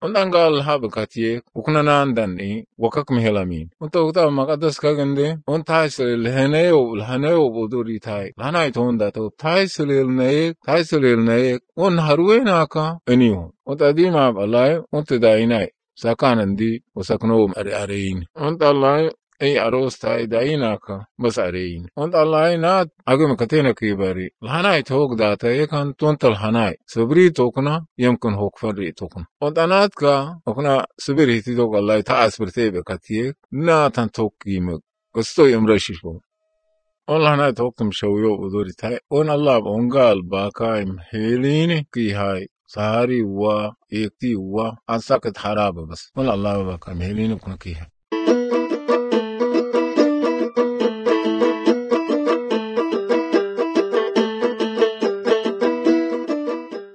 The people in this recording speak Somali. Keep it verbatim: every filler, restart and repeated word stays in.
Undan gal habe katiye ukuna nandan ni wakak mihelamin unta uta maqadas kagande un taisel heneyo heneyo boduri tai lanai tonda to taisel ne taisel ne un harwena ka eniyo unta dima balai unta dainai sakanandi usakno are arein unta lai ay aros tai dainaka bas arein unta lai na agum katena kibari lanai tog data ekan tontal hanai sabri tokna yamkun hokfari tokna unta natka okna sabri ti dog Allah ta asbirte be katiye na tan tokkim gusto yamrashisho Allah na tokkum shawyo uduri tai on Allah ongal bakaim helini ki hai sahari wa ekti wa ansakat haraba bas on Allah bakaim helini kun ki